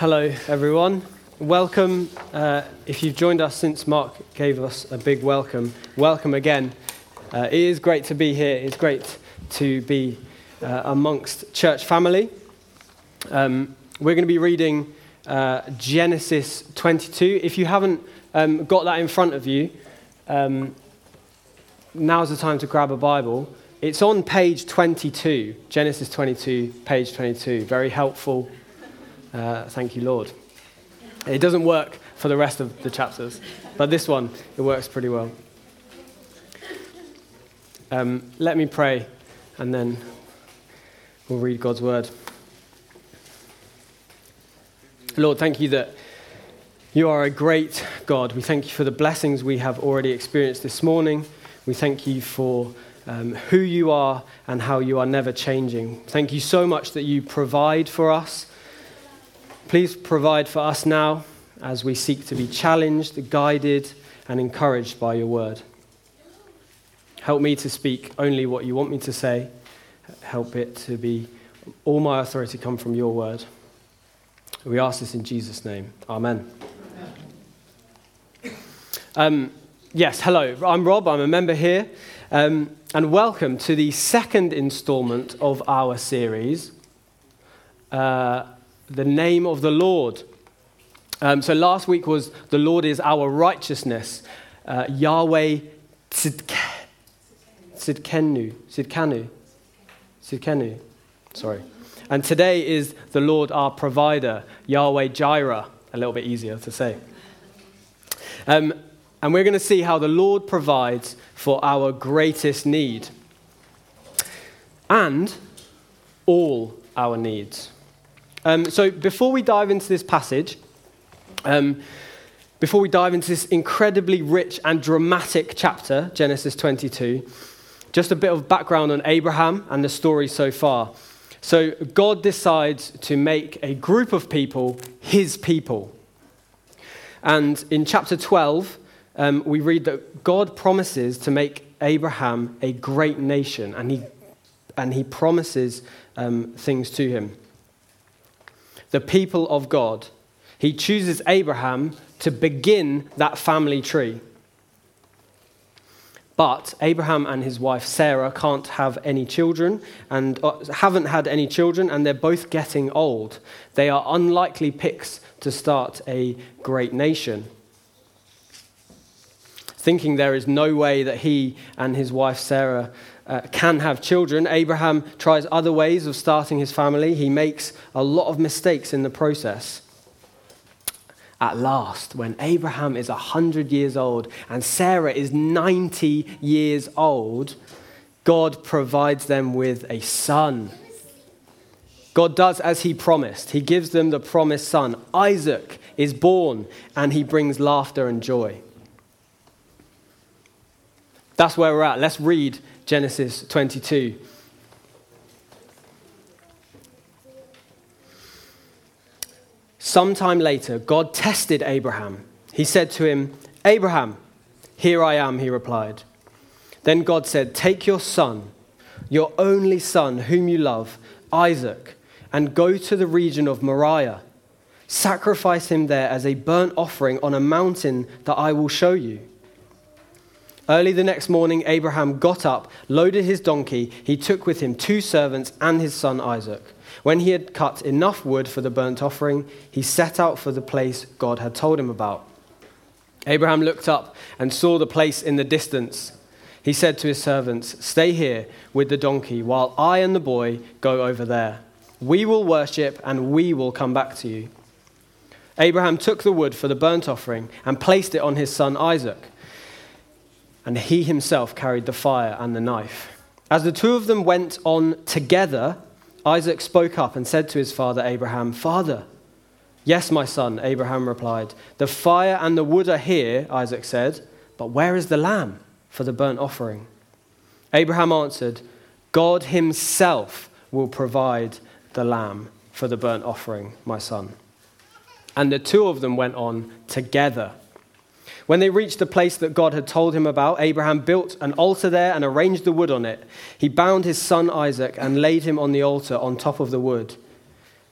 Hello, everyone. Welcome. If you've joined us since Mark gave us a big welcome, welcome again. It is great to be here. It's great to be amongst church family. We're going to be reading Genesis 22. If you haven't got that in front of you, now's the time to grab a Bible. It's on page 22, Genesis 22, page 22. Very helpful. Thank you, Lord. It doesn't work for the rest of the chapters, but this one, it works pretty well. Let me pray, and then we'll read God's word. Lord, thank you that you are a great God. We thank you for the blessings we have already experienced this morning. We thank you for who you are and how you are never changing. Thank you so much that you provide for us. Please provide for us now as we seek to be challenged, guided, and encouraged by your word. Help me to speak only what you want me to say. Help it to be all my authority come from your word. We ask this in Jesus' name. Amen. Yes, hello. I'm Rob. I'm a member here. And welcome to the second installment of our series, The Name of the Lord. So last week was The Lord is Our Righteousness, Yahweh Sidkenu. Sorry. And today is The Lord Our Provider, Yahweh Jireh, a little bit easier to say. And we're going to see how the Lord provides for our greatest need and all our needs. So before we dive into this passage, before we dive into this incredibly rich and dramatic chapter, Genesis 22, just a bit of background on Abraham and the story so far. So God decides to make a group of people his people. And in chapter 12, we read that God promises to make Abraham a great nation, and he promises things to him. The people of God. He chooses Abraham to begin that family tree. But Abraham and his wife Sarah can't have any children and haven't had any children, and they're both getting old. They are unlikely picks to start a great nation. Thinking there is no way that he and his wife Sarah can have children, Abraham tries other ways of starting his family. He makes a lot of mistakes in the process. At last, when Abraham is 100 years old and Sarah is 90 years old, God provides them with a son. God does as he promised. He gives them the promised son. Isaac is born, and he brings laughter and joy. That's where we're at. Let's read Genesis 22. Sometime later, God tested Abraham. He said to him, "Abraham." "Here I am," he replied. Then God said, "Take your son, your only son whom you love, Isaac, and go to the region of Moriah. Sacrifice him there as a burnt offering on a mountain that I will show you." Early the next morning, Abraham got up, loaded his donkey. He took with him 2 servants and his son Isaac. When he had cut enough wood for the burnt offering, he set out for the place God had told him about. Abraham looked up and saw the place in the distance. He said to his servants, "Stay here with the donkey while I and the boy go over there. We will worship and we will come back to you." Abraham took the wood for the burnt offering and placed it on his son Isaac. And he himself carried the fire and the knife. As the two of them went on together, Isaac spoke up and said to his father Abraham, "Father." "Yes, my son," Abraham replied. "The fire and the wood are here," Isaac said, "but where is the lamb for the burnt offering?" Abraham answered, "God himself will provide the lamb for the burnt offering, my son." And the two of them went on together. When they reached the place that God had told him about, Abraham built an altar there and arranged the wood on it. He bound his son Isaac and laid him on the altar on top of the wood.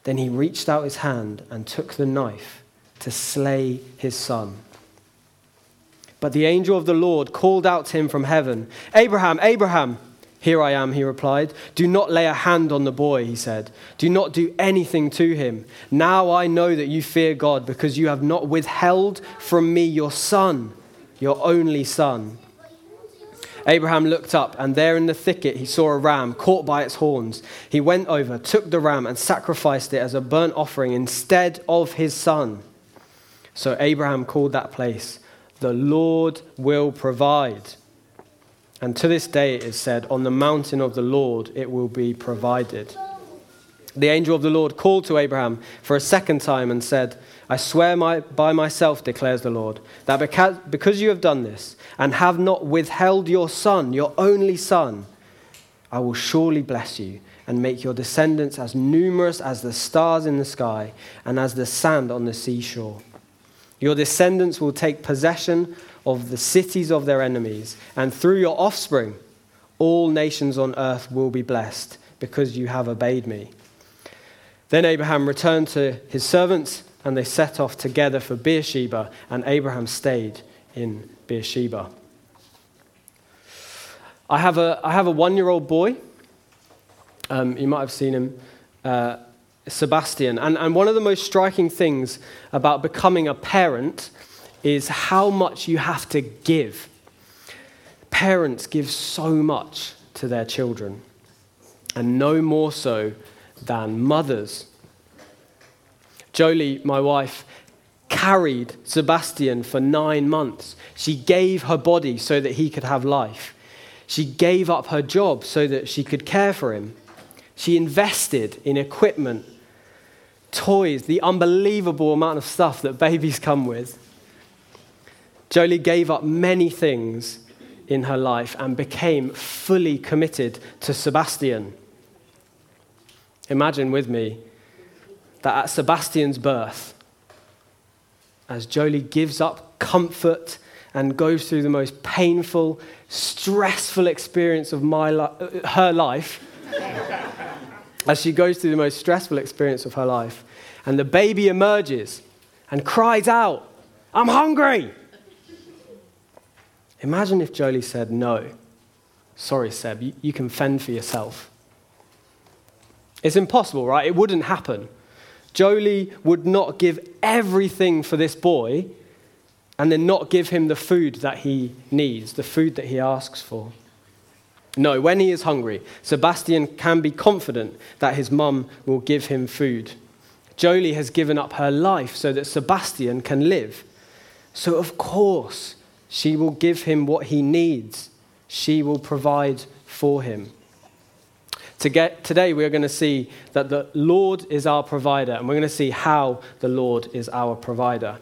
Then he reached out his hand and took the knife to slay his son. But the angel of the Lord called out to him from heaven, "Abraham, Abraham!" "Here I am," he replied. "Do not lay a hand on the boy," he said. "Do not do anything to him. Now I know that you fear God, because you have not withheld from me your son, your only son." Abraham looked up, and there in the thicket he saw a ram caught by its horns. He went over, took the ram, and sacrificed it as a burnt offering instead of his son. So Abraham called that place, "The Lord will provide." And to this day it is said, "On the mountain of the Lord it will be provided." The angel of the Lord called to Abraham for a second time and said, "I swear by myself, declares the Lord, that because you have done this and have not withheld your son, your only son, I will surely bless you and make your descendants as numerous as the stars in the sky and as the sand on the seashore. Your descendants will take possession of the cities of their enemies, and through your offspring, all nations on earth will be blessed, because you have obeyed me." Then Abraham returned to his servants, and they set off together for Beersheba, and Abraham stayed in Beersheba. I have a 1-year-old boy. You might have seen him, Sebastian. And one of the most striking things about becoming a parent is how much you have to give. Parents give so much to their children, and no more so than mothers. Jolie, my wife, carried Sebastian for 9 months. She gave her body so that he could have life. She gave up her job so that she could care for him. She invested in equipment, toys, the unbelievable amount of stuff that babies come with. Jolie gave up many things in her life and became fully committed to Sebastian. Imagine with me that at Sebastian's birth, as Jolie gives up comfort and goes through the most painful, stressful experience of her life, as she goes through the most stressful experience of her life, and the baby emerges and cries out, "I'm hungry!" Imagine if Jolie said, "No, sorry, Seb, you can fend for yourself." It's impossible, right? It wouldn't happen. Jolie would not give everything for this boy and then not give him the food that he needs, the food that he asks for. No, when he is hungry, Sebastian can be confident that his mum will give him food. Jolie has given up her life so that Sebastian can live. So of course, she will give him what he needs. She will provide for him. Today we're going to see that the Lord is our provider, and we're going to see how the Lord is our provider.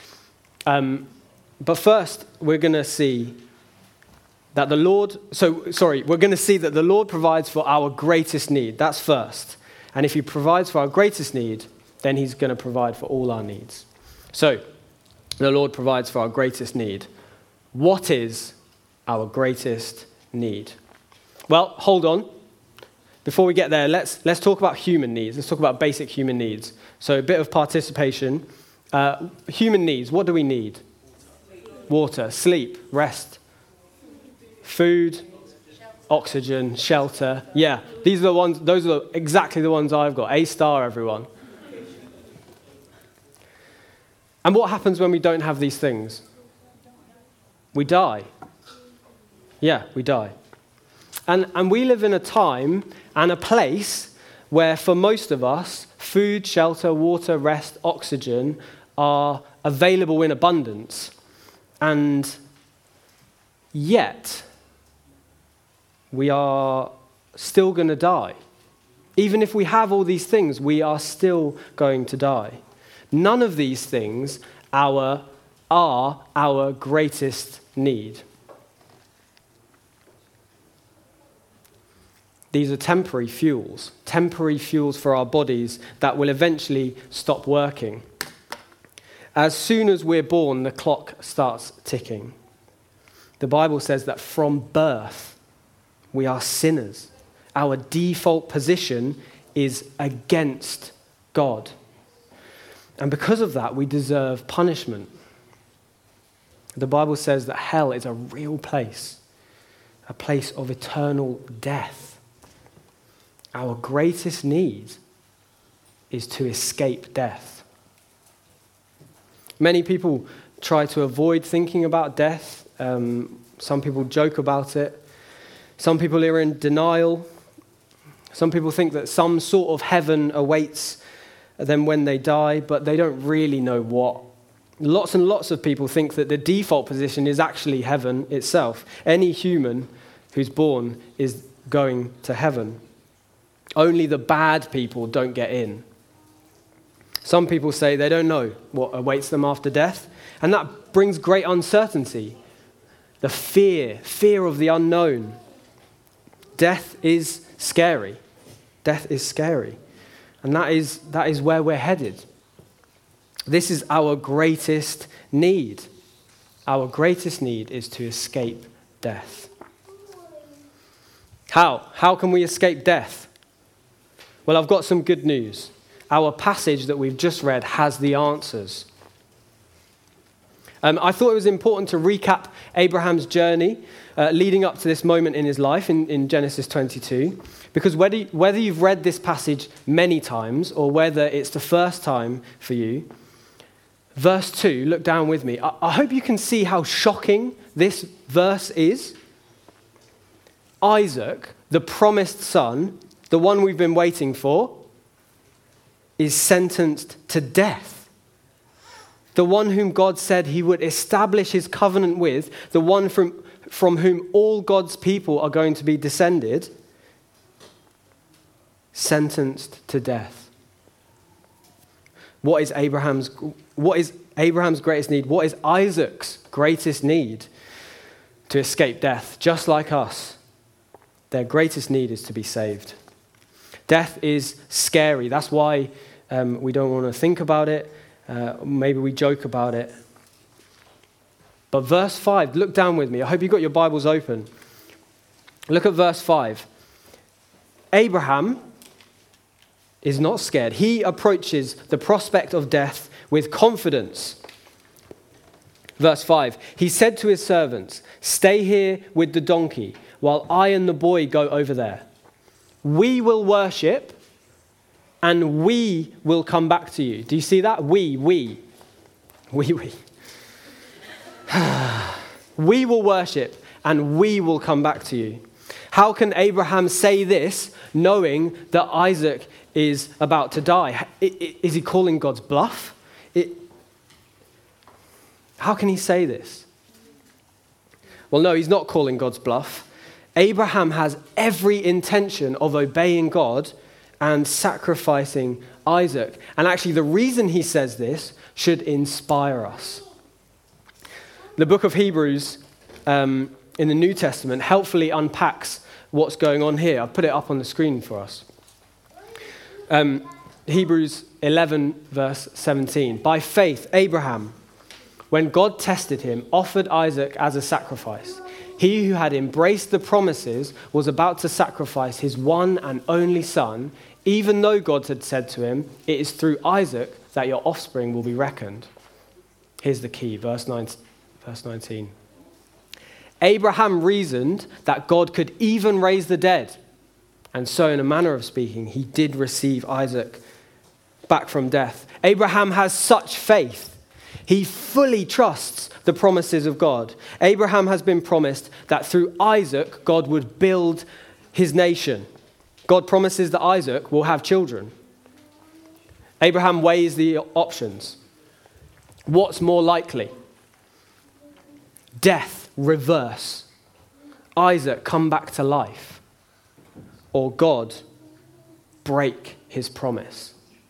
But first, we're going to see that we're going to see that the Lord provides for our greatest need. That's first. And if he provides for our greatest need, then he's going to provide for all our needs. So, the Lord provides for our greatest need. What is our greatest need? Well, hold on. Before we get there, let's talk about human needs. Let's talk about basic human needs. So a bit of participation. Human needs, what do we need? Water, sleep, rest, food, oxygen, shelter. Yeah, these are the ones. Those are exactly the ones I've got. A star, everyone. And what happens when we don't have these things? We die. Yeah, we die. And we live in a time and a place where, for most of us, food, shelter, water, rest, oxygen are available in abundance. And yet, we are still going to die. Even if we have all these things, we are still going to die. None of these things are our greatest need. These are temporary fuels for our bodies that will eventually stop working. As soon as we're born, the clock starts ticking. The Bible says that from birth, we are sinners. Our default position is against God. And because of that, we deserve punishment. The Bible says that hell is a real place, a place of eternal death. Our greatest need is to escape death. Many people try to avoid thinking about death. Some people joke about it. Some people are in denial. Some people think that some sort of heaven awaits them when they die, but they don't really know what. Lots and lots of people think that the default position is actually heaven itself. Any human who's born is going to heaven. Only the bad people don't get in. Some people say they don't know what awaits them after death, and that brings great uncertainty. The fear of the unknown. Death is scary. Death is scary. And that is where we're headed. This is our greatest need. Our greatest need is to escape death. How? How can we escape death? Well, I've got some good news. Our passage that we've just read has the answers. I thought it was important to recap Abraham's journey leading up to this moment in his life in Genesis 22, because whether you've read this passage many times or whether it's the first time for you, verse 2, look down with me. I hope you can see how shocking this verse is. Isaac, the promised son, the one we've been waiting for, is sentenced to death. The one whom God said he would establish his covenant with, the one from whom all God's people are going to be descended, sentenced to death. What is Abraham's greatest need? What is Isaac's greatest need? To escape death, just like us. Their greatest need is to be saved. Death is scary. That's why we don't want to think about it. Maybe we joke about it. But verse 5, look down with me. I hope you've got your Bibles open. Look at verse 5. Abraham is not scared. He approaches the prospect of death with confidence. Verse 5, he said to his servants, "Stay here with the donkey while I and the boy go over there. We will worship and we will come back to you." Do you see that? We. We will worship and we will come back to you. How can Abraham say this knowing that Isaac is about to die? Is he calling God's bluff? How can he say this? Well, no, he's not calling God's bluff. Abraham has every intention of obeying God and sacrificing Isaac. And actually, the reason he says this should inspire us. The book of Hebrews in the New Testament helpfully unpacks what's going on here. I've put it up on the screen for us. Hebrews 11, verse 17. By faith, Abraham, when God tested him, offered Isaac as a sacrifice. He who had embraced the promises was about to sacrifice his one and only son, even though God had said to him, "It is through Isaac that your offspring will be reckoned." Here's the key, verse 19. Abraham reasoned that God could even raise the dead. And so, in a manner of speaking, he did receive Isaac back from death. Abraham has such faith. He fully trusts the promises of God. Abraham has been promised that through Isaac, God would build his nation. God promises that Isaac will have children. Abraham weighs the options. What's more likely? Death, reverse. Isaac, come back to life. Or God, break his promise.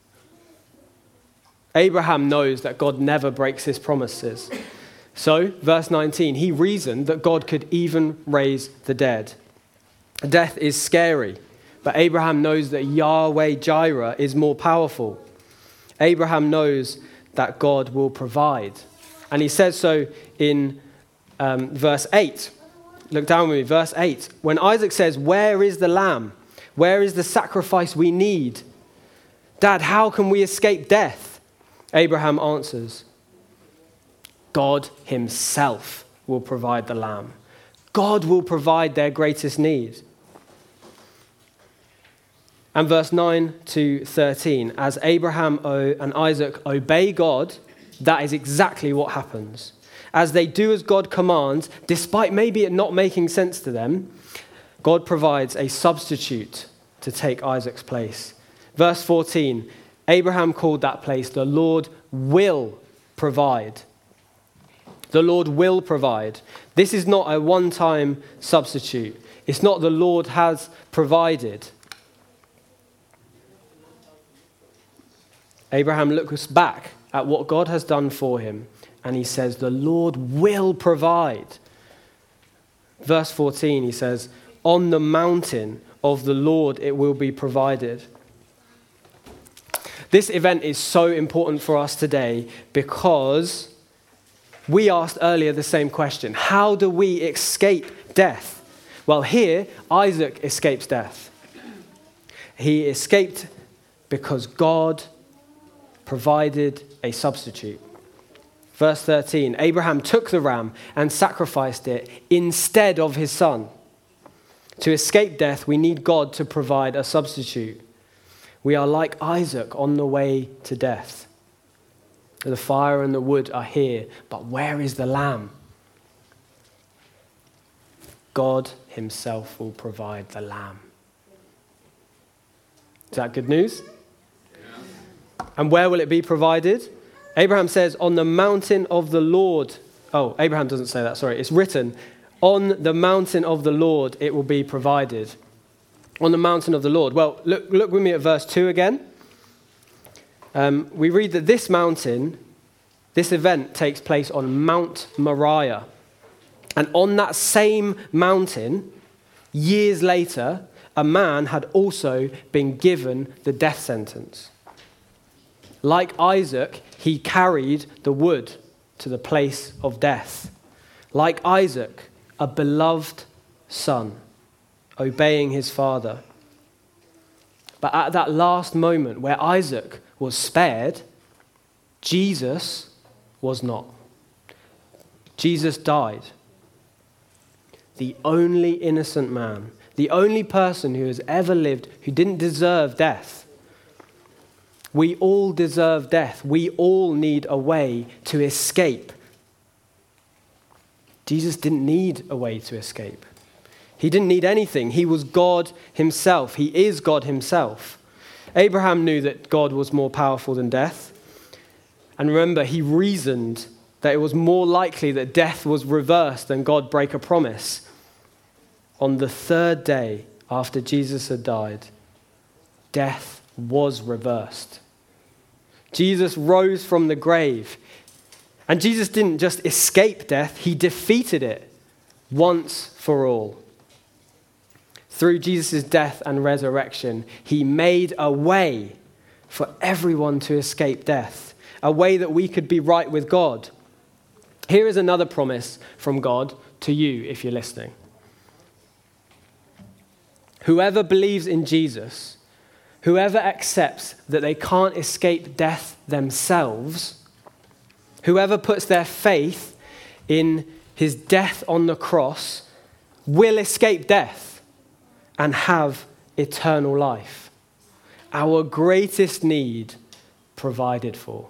Abraham knows that God never breaks his promises. So, verse 19, he reasoned that God could even raise the dead. Death is scary, but Abraham knows that Yahweh Jireh is more powerful. Abraham knows that God will provide. And he says so in verse 8. Look down with me, verse 8. When Isaac says, "Where is the lamb? Where is the sacrifice we need?" Dad, how can we escape death? Abraham answers, God himself will provide the lamb. God will provide their greatest need. And verse 9 to 13, as Abraham and Isaac obey God, that is exactly what happens. As they do as God commands, despite maybe it not making sense to them, God provides a substitute to take Isaac's place. Verse 14, Abraham called that place, the Lord will provide. The Lord will provide. This is not a one-time substitute. It's not the Lord has provided. Abraham looks back at what God has done for him, and he says, the Lord will provide. Verse 14, he says, on the mountain of the Lord it will be provided. This event is so important for us today because we asked earlier the same question. How do we escape death? Well, here, Isaac escapes death. He escaped because God provided a substitute. Verse 13, Abraham took the ram and sacrificed it instead of his son. To escape death, we need God to provide a substitute. We are like Isaac on the way to death. The fire and the wood are here, but where is the lamb? God himself will provide the lamb. Is that good news? And where will it be provided? Abraham says, on the mountain of the Lord. Oh, Abraham doesn't say that, sorry. It's written, on the mountain of the Lord it will be provided. On the mountain of the Lord. Well, look with me at verse 2 again. We read that this mountain, this event takes place on Mount Moriah. And on that same mountain, years later, a man had also been given the death sentence. Like Isaac, he carried the wood to the place of death. Like Isaac, a beloved son, obeying his father. But at that last moment where Isaac was spared, Jesus was not. Jesus died. The only innocent man, the only person who has ever lived who didn't deserve death. We all deserve death. We all need a way to escape. Jesus didn't need a way to escape. He didn't need anything. He was God himself. He is God himself. Abraham knew that God was more powerful than death. And remember, he reasoned that it was more likely that death was reversed than God break a promise. On the third day after Jesus had died, death was reversed. Jesus rose from the grave. And Jesus didn't just escape death, he defeated it once for all. Through Jesus' death and resurrection, he made a way for everyone to escape death, a way that we could be right with God. Here is another promise from God to you if you're listening. Whoever believes in Jesus, whoever accepts that they can't escape death themselves, whoever puts their faith in his death on the cross will escape death and have eternal life. Our greatest need provided for.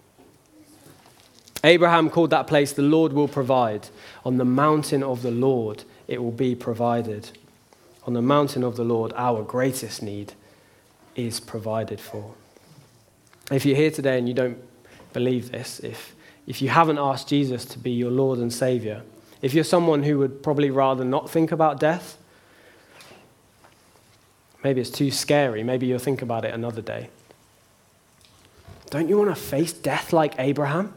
Abraham called that place, the Lord will provide. On the mountain of the Lord, it will be provided. On the mountain of the Lord, our greatest need is provided for. If you're here today and you don't believe this, if you haven't asked Jesus to be your Lord and Savior, if you're someone who would probably rather not think about death, maybe it's too scary, maybe you'll think about it another day. Don't you want to face death like Abraham?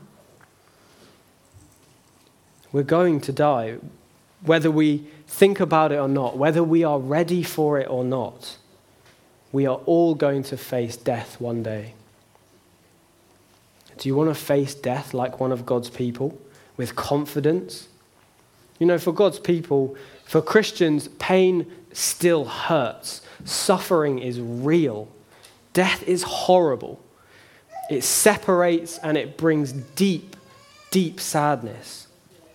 We're going to die, whether we think about it or not, whether we are ready for it or not. We are all going to face death one day. Do you want to face death like one of God's people with confidence? You know, for God's people, for Christians, pain still hurts. Suffering is real. Death is horrible. It separates and it brings deep, deep sadness.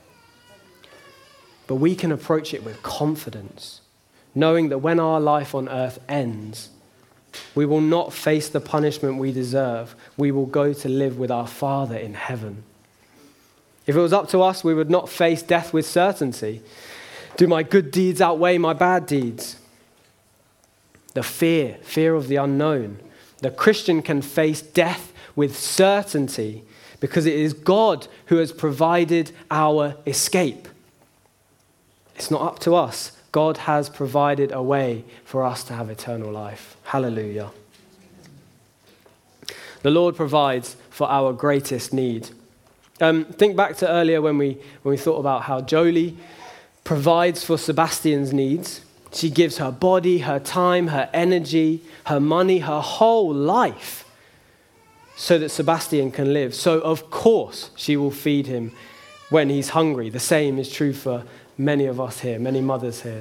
But we can approach it with confidence, knowing that when our life on earth ends, we will not face the punishment we deserve. We will go to live with our Father in heaven. If it was up to us, we would not face death with certainty. Do my good deeds outweigh my bad deeds? The fear of the unknown. The Christian can face death with certainty because it is God who has provided our escape. It's not up to us. God has provided a way for us to have eternal life. Hallelujah. The Lord provides for our greatest need. Think back to earlier when we thought about how Jolie provides for Sebastian's needs. She gives her body, her time, her energy, her money, her whole life so that Sebastian can live. So of course she will feed him when he's hungry. The same is true for many of us here, many mothers here.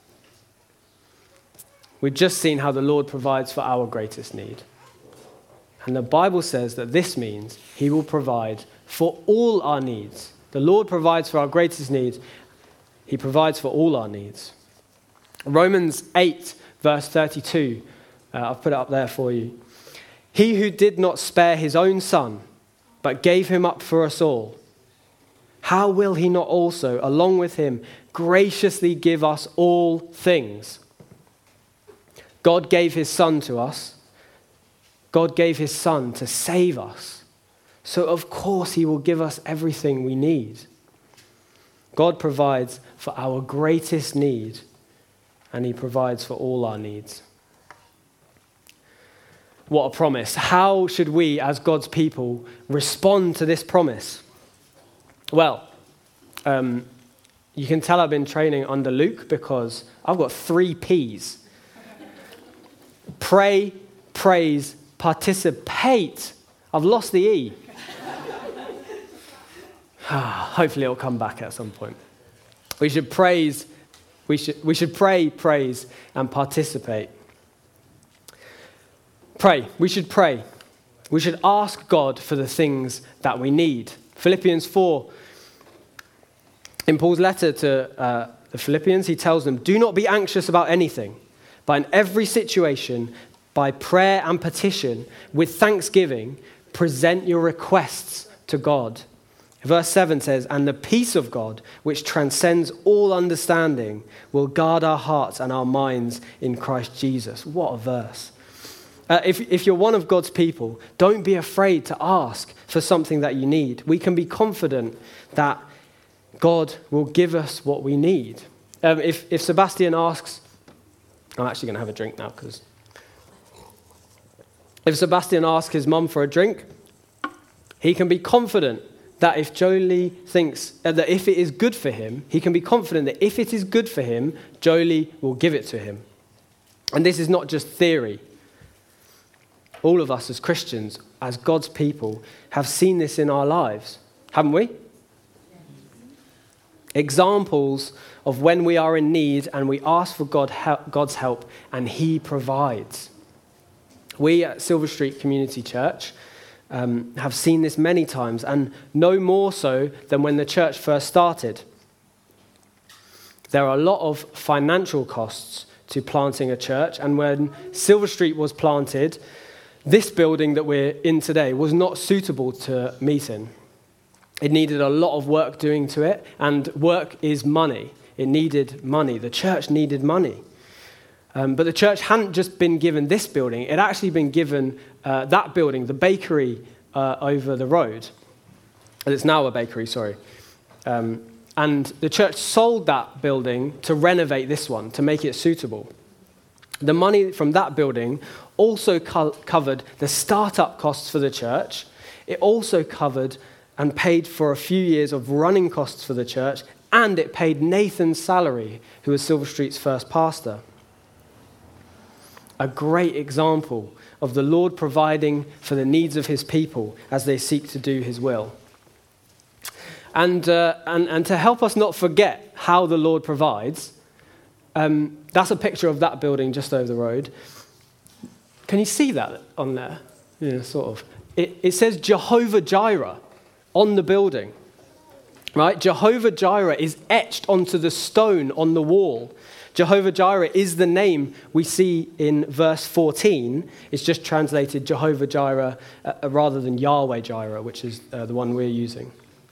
We've just seen how the Lord provides for our greatest need. And the Bible says that this means he will provide for all our needs. The Lord provides for our greatest needs. He provides for all our needs. Romans 8, verse 32. I've put it up there for you. He who did not spare his own son, but gave him up for us all, how will he not also, along with him, graciously give us all things? God gave his son to us. God gave his son to save us. So of course he will give us everything we need. God provides for our greatest need, and he provides for all our needs. What a promise. How should we, as God's people, respond to this promise? Well, you can tell I've been training under Luke because I've got 3 P's. Pray, praise, participate. I've lost the E. Hopefully it'll come back at some point. We should pray, praise, and participate. Pray. We should pray. We should ask God for the things that we need. Philippians 4, in Paul's letter to the Philippians, he tells them, do not be anxious about anything, but in every situation, by prayer and petition, with thanksgiving, present your requests to God. Verse 7 says, and the peace of God, which transcends all understanding, will guard our hearts and our minds in Christ Jesus. What a verse. If you're one of God's people, don't be afraid to ask for something that you need. We can be confident that God will give us what we need. If Sebastian asks, I'm actually going to have a drink now because if Sebastian asks his mum for a drink, he can be confident that if Jolie thinks that if it is good for him, he can be confident that if it is good for him, Jolie will give it to him. And this is not just theory. All of us as Christians, as God's people, have seen this in our lives, haven't we? Examples of when we are in need and we ask for God's help and he provides. We at Silver Street Community Church have seen this many times, and no more so than when the church first started. There are a lot of financial costs to planting a church, and when Silver Street was planted, this building that we're in today was not suitable to meet in. It needed a lot of work doing to it, and work is money. It needed money. The church needed money. But the church hadn't just been given this building. It had actually been given that building, the bakery over the road. It's now a bakery, sorry. And the church sold that building to renovate this one, to make it suitable. The money from that building also covered the startup costs for the church. It also covered and paid for a few years of running costs for the church, and it paid Nathan's salary, who was Silver Street's first pastor. A great example of the Lord providing for the needs of his people as they seek to do his will. And to help us not forget how the Lord provides, that's a picture of that building just over the road. Can you see that on there? Yeah, sort of. It says Jehovah Jireh on the building, right? Jehovah Jireh is etched onto the stone on the wall. Jehovah Jireh is the name we see in verse 14. It's just translated Jehovah Jireh rather than Yahweh Jireh, which is the one we're using.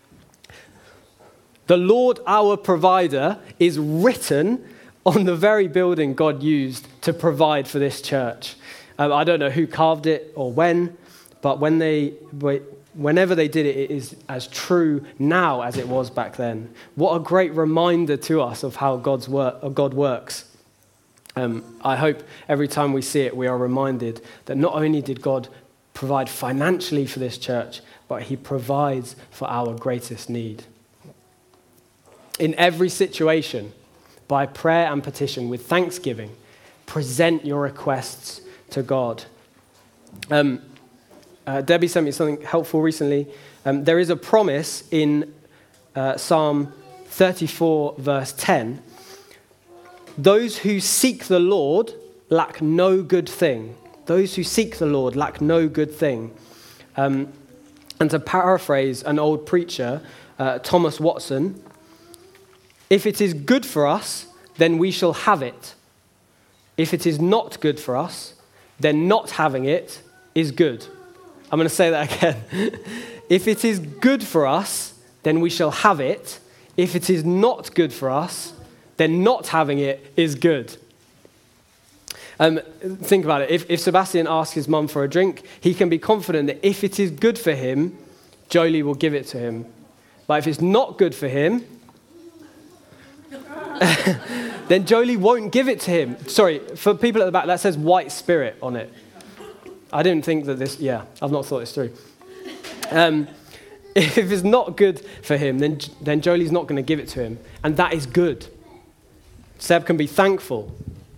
The Lord our provider is written on the very building God used to provide for this church. I don't know who carved it or when, but whenever they did it, it is as true now as it was back then. What a great reminder to us of how God works. I hope every time we see it, we are reminded that not only did God provide financially for this church, but he provides for our greatest need. In every situation, by prayer and petition, with thanksgiving, present your requests to God. Debbie sent me something helpful recently. There is a promise in Psalm 34, verse 10. Those who seek the Lord lack no good thing. Those who seek the Lord lack no good thing. And to paraphrase an old preacher, Thomas Watson, if it is good for us, then we shall have it. If it is not good for us, then not having it is good. I'm going to say that again. If it is good for us, then we shall have it. If it is not good for us, then not having it is good. Think about it. If Sebastian asks his mum for a drink, he can be confident that if it is good for him, Jolie will give it to him. But if it's not good for him, then Jolie won't give it to him. Sorry, for people at the back, that says white spirit on it. I didn't think that I've not thought this through. If it's not good for him, then Jolie's not going to give it to him. And that is good. Seb can be thankful.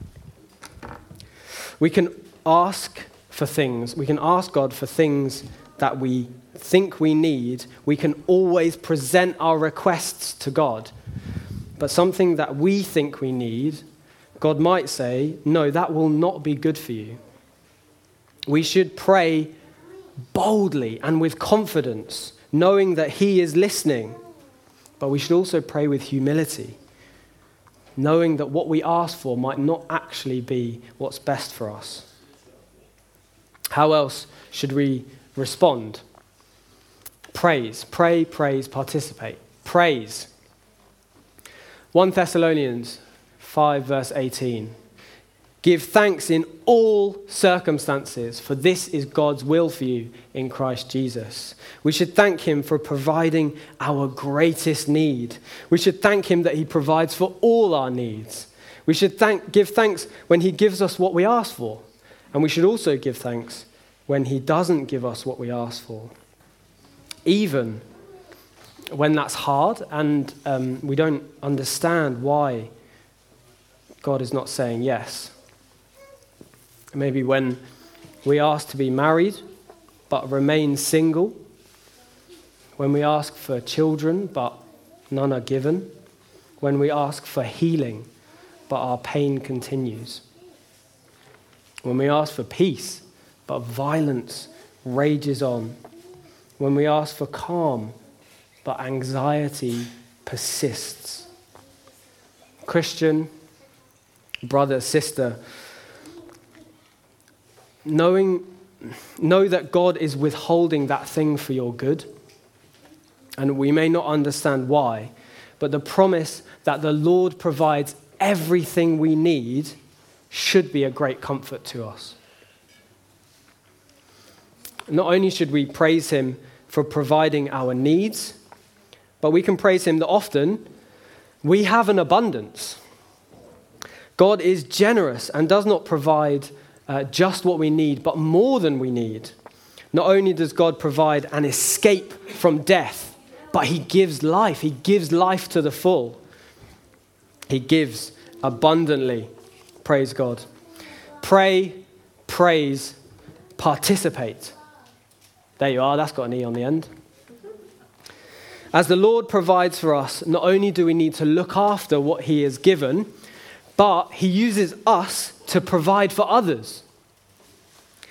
We can ask for things. We can ask God for things that we think we need. We can always present our requests to God. But something that we think we need, God might say, no, that will not be good for you. We should pray boldly and with confidence, knowing that he is listening. But we should also pray with humility, knowing that what we ask for might not actually be what's best for us. How else should we respond? Praise. Pray, praise, participate. Praise. 1 Thessalonians 5, verse 18. Give thanks in all circumstances, for this is God's will for you in Christ Jesus. We should thank him for providing our greatest need. We should thank him that he provides for all our needs. We should give thanks when he gives us what we ask for. And we should also give thanks when he doesn't give us what we ask for. Even when that's hard and we don't understand why God is not saying yes. Maybe when we ask to be married but remain single. When we ask for children but none are given. When we ask for healing but our pain continues. When we ask for peace but violence rages on. When we ask for calm but anxiety persists. Christian, brother, sister, know that God is withholding that thing for your good. And we may not understand why, but the promise that the Lord provides everything we need should be a great comfort to us. Not only should we praise him for providing our needs, but we can praise him that often we have an abundance. God is generous and does not provide just what we need, but more than we need. Not only does God provide an escape from death, but he gives life. He gives life to the full. He gives abundantly. Praise God. Pray, praise, participate. There you are. That's got an E on the end. As the Lord provides for us, not only do we need to look after what he has given, but he uses us to provide for others.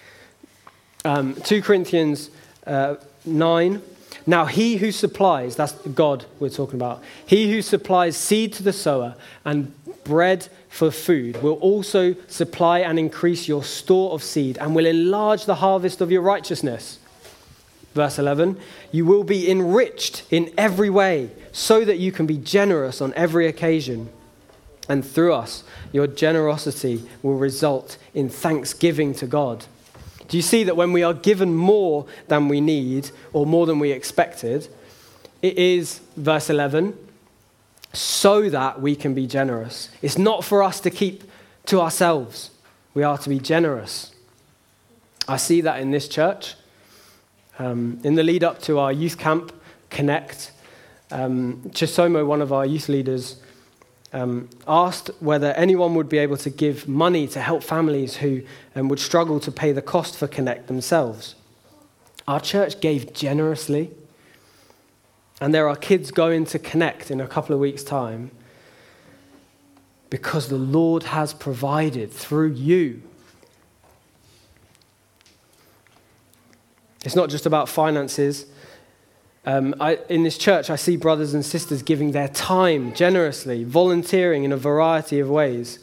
2 Corinthians 9. Now he who supplies, that's God we're talking about, he who supplies seed to the sower and bread for food will also supply and increase your store of seed and will enlarge the harvest of your righteousness. Verse 11, you will be enriched in every way so that you can be generous on every occasion. And through us, your generosity will result in thanksgiving to God. Do you see that when we are given more than we need or more than we expected, it is, verse 11, so that we can be generous. It's not for us to keep to ourselves. We are to be generous. I see that in this church. In the lead up to our youth camp, Connect, Chisomo, one of our youth leaders, asked whether anyone would be able to give money to help families who would struggle to pay the cost for Connect themselves. Our church gave generously, and there are kids going to Connect in a couple of weeks' time because the Lord has provided through you. It's not just about finances. In this church, I see brothers and sisters giving their time generously, volunteering in a variety of ways.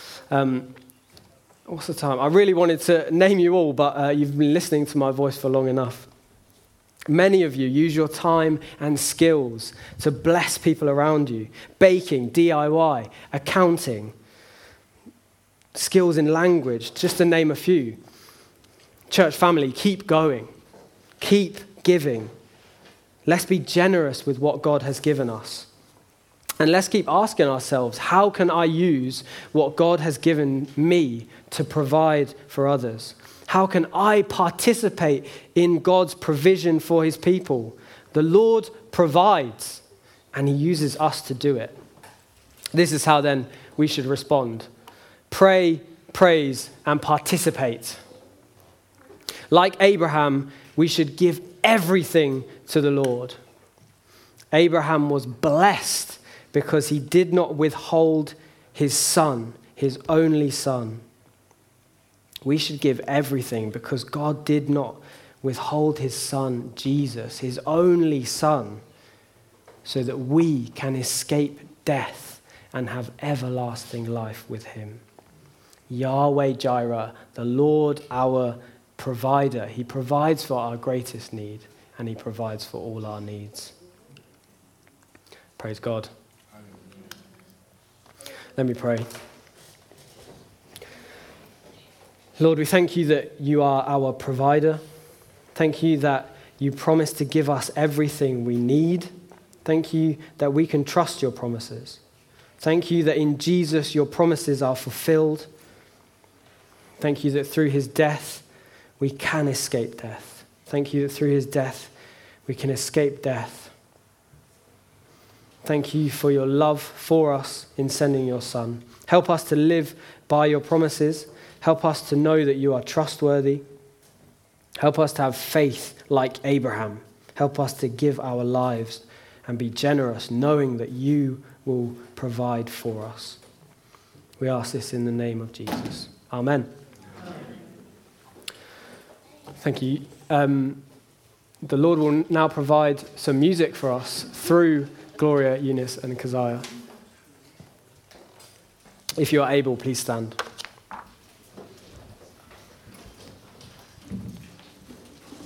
What's the time? I really wanted to name you all, but you've been listening to my voice for long enough. Many of you use your time and skills to bless people around you. Baking, DIY, accounting, skills in language, just to name a few. Church family, keep going. Keep giving. Let's be generous with what God has given us. And let's keep asking ourselves, how can I use what God has given me to provide for others? How can I participate in God's provision for his people? The Lord provides, and he uses us to do it. This is how then we should respond. Pray, praise, and participate. Like Abraham, we should give everything to the Lord. Abraham was blessed because he did not withhold his son, his only son. We should give everything because God did not withhold his son, Jesus, his only son, so that we can escape death and have everlasting life with him. Yahweh Jireh, the Lord our provider. He provides for our greatest need, and he provides for all our needs. Praise God. Let me pray. Lord, we thank you that you are our provider. Thank you that you promise to give us everything we need. Thank you that we can trust your promises. Thank you that in Jesus your promises are fulfilled. Thank you that through his death we can escape death. Thank you that through his death we can escape death. Thank you for your love for us in sending your Son. Help us to live by your promises. Help us to know that you are trustworthy. Help us to have faith like Abraham. Help us to give our lives and be generous, knowing that you will provide for us. We ask this in the name of Jesus. Amen. Thank you. The Lord will now provide some music for us through Gloria, Eunice, and Keziah. If you are able, please stand.